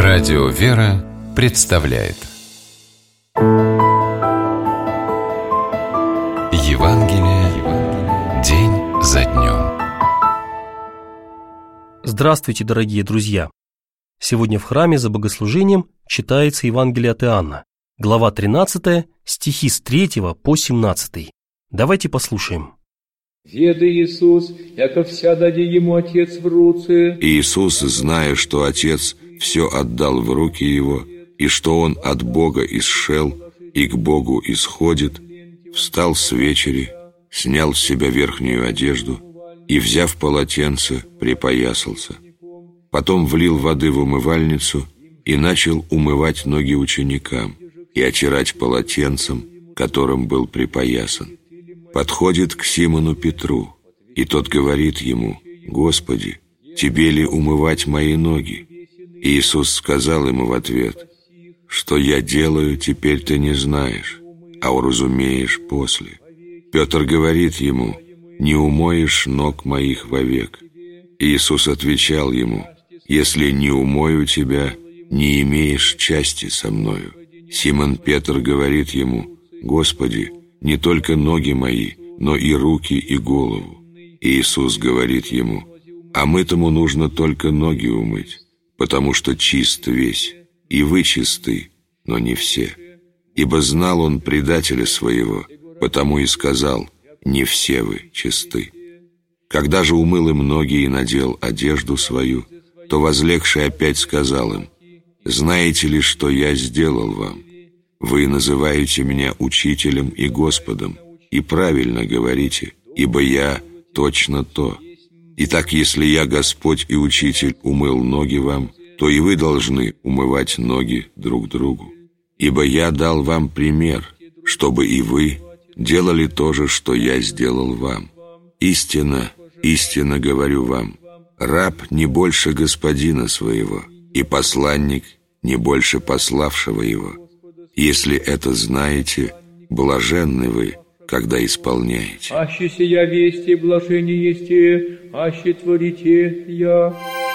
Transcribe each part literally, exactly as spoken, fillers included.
Радио «Вера» представляет Евангелие день за днем. Здравствуйте, дорогие друзья! Сегодня в храме за богослужением читается Евангелие от Иоанна, глава тринадцатая, стихи с третьего по семнадцатый. Давайте послушаем. «Веды Иисус, яко вся даде ему Отец в руце». Иисус, зная, что Отец все отдал в руки Его, и что Он от Бога исшел и к Богу исходит, встал с вечери, снял с себя верхнюю одежду и, взяв полотенце, припоясался. Потом влил воды в умывальницу и начал умывать ноги ученикам и отирать полотенцем, которым был припоясан. Подходит к Симону Петру, и тот говорит ему: «Господи, тебе ли умывать мои ноги?» И Иисус сказал ему в ответ: «Что я делаю, теперь ты не знаешь, а уразумеешь после». Петр говорит ему: «Не умоешь ног моих вовек». Иисус отвечал ему: «Если не умою тебя, не имеешь части со мною». Симон Петр говорит ему: «Господи, не только ноги мои, но и руки и голову». И Иисус говорит ему: «А мытому нужно только ноги умыть, потому что чист весь, и вы чисты, но не все». Ибо знал он предателя своего, потому и сказал: «Не все вы чисты». Когда же умыл им ноги и надел одежду свою, то, возлегший, опять сказал им: «Знаете ли, что я сделал вам? Вы называете меня учителем и Господом, и правильно говорите, ибо я точно то. Итак, если я, Господь и Учитель, умыл ноги вам, то и вы должны умывать ноги друг другу. Ибо я дал вам пример, чтобы и вы делали то же, что я сделал вам. Истинно, истинно говорю вам, раб не больше господина своего, и посланник не больше пославшего его. Если это знаете, блаженны вы, когда исполняете». «Аще сия вести блажение есте, аще творите я».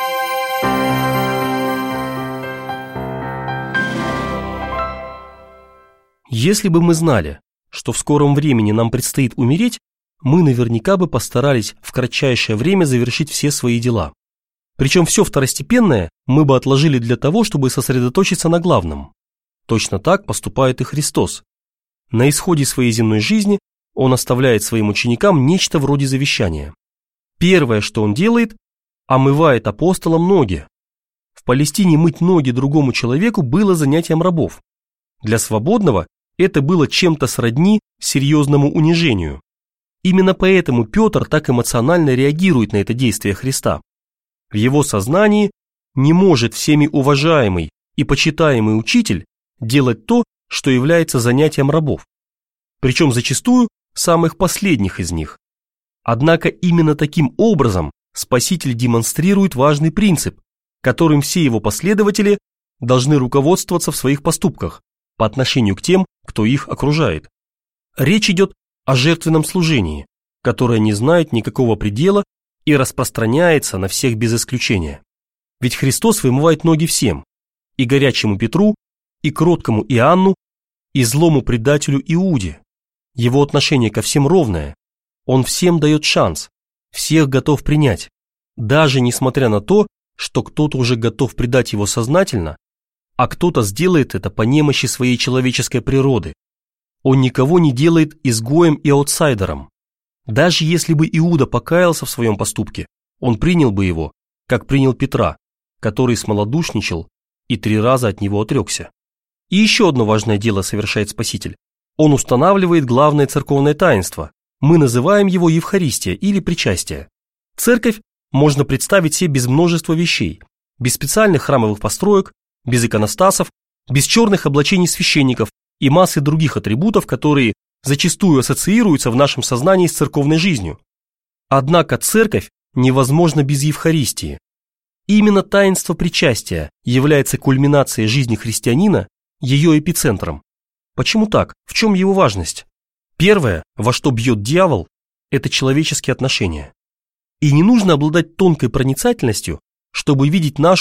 Если бы мы знали, что в скором времени нам предстоит умереть, мы наверняка бы постарались в кратчайшее время завершить все свои дела. Причем все второстепенное мы бы отложили для того, чтобы сосредоточиться на главном. Точно так поступает и Христос. На исходе своей земной жизни Он оставляет своим ученикам нечто вроде завещания. Первое, что Он делает, омывает апостолам ноги. В Палестине мыть ноги другому человеку было занятием рабов. Для свободного это было чем-то сродни серьезному унижению. Именно поэтому Петр так эмоционально реагирует на это действие Христа. В его сознании не может всеми уважаемый и почитаемый учитель делать то, что является занятием рабов, причем зачастую самых последних из них. Однако именно таким образом Спаситель демонстрирует важный принцип, которым все его последователи должны руководствоваться в своих поступках по отношению к тем, кто их окружает. Речь идет о жертвенном служении, которое не знает никакого предела и распространяется на всех без исключения. Ведь Христос вымывает ноги всем, и горячему Петру, и кроткому Иоанну, и злому предателю Иуде. Его отношение ко всем ровное. Он всем дает шанс, всех готов принять, даже несмотря на то, что кто-то уже готов предать его сознательно, а кто-то сделает это по немощи своей человеческой природы. Он никого не делает изгоем и аутсайдером. Даже если бы Иуда покаялся в своем поступке, он принял бы его, как принял Петра, который смолодушничал и три раза от него отрекся. И еще одно важное дело совершает Спаситель. Он устанавливает главное церковное таинство. Мы называем его Евхаристия или причастие. Церковь можно представить себе без множества вещей, без специальных храмовых построек, без иконостасов, без черных облачений священников и массы других атрибутов, которые зачастую ассоциируются в нашем сознании с церковной жизнью. Однако церковь невозможна без Евхаристии. Именно таинство причастия является кульминацией жизни христианина, ее эпицентром. Почему так? В чем его важность? Первое, во что бьет дьявол, это человеческие отношения. И не нужно обладать тонкой проницательностью, чтобы видеть нашу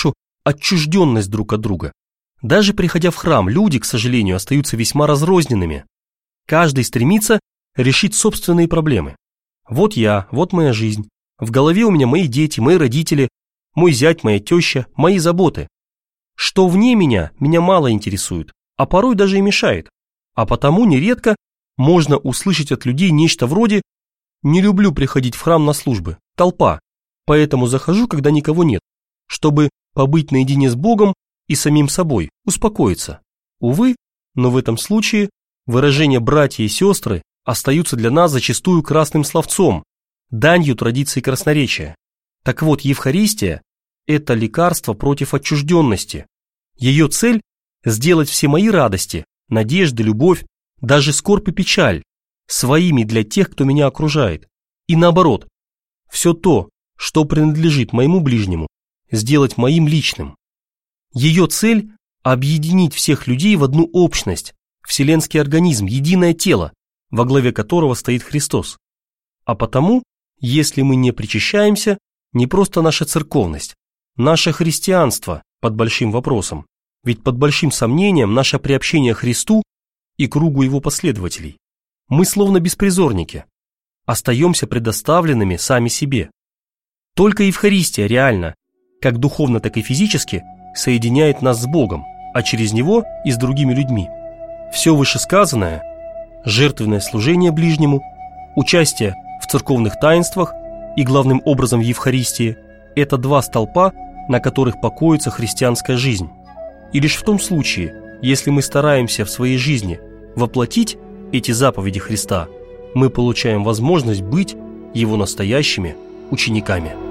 отчужденность друг от друга. Даже приходя в храм, люди, к сожалению, остаются весьма разрозненными. Каждый стремится решить собственные проблемы. Вот я, вот моя жизнь. В голове у меня мои дети, мои родители, мой зять, моя теща, мои заботы. Что вне меня, меня мало интересует, а порой даже и мешает. А потому нередко можно услышать от людей нечто вроде «не люблю приходить в храм на службы, толпа, поэтому захожу, когда никого нет, чтобы побыть наедине с Богом и самим собой, успокоиться». Увы, но в этом случае выражения «братья и сестры» остаются для нас зачастую красным словцом, данью традиции красноречия. Так вот, Евхаристия – это лекарство против отчужденности. Ее цель – сделать все мои радости, надежды, любовь, даже скорбь и печаль своими для тех, кто меня окружает. И наоборот, все то, что принадлежит моему ближнему, сделать моим личным. Ее цель – объединить всех людей в одну общность, вселенский организм, единое тело, во главе которого стоит Христос. А потому, если мы не причащаемся, не просто наша церковность, наше христианство под большим вопросом, ведь под большим сомнением наше приобщение к Христу и кругу Его последователей. Мы словно беспризорники, остаемся предоставленными сами себе. Только Евхаристия реально, как духовно, так и физически, соединяет нас с Богом, а через Него и с другими людьми. Все вышесказанное – жертвенное служение ближнему, участие в церковных таинствах и главным образом в Евхаристии – это два столпа, на которых покоится христианская жизнь. И лишь в том случае, если мы стараемся в своей жизни воплотить эти заповеди Христа, мы получаем возможность быть Его настоящими учениками.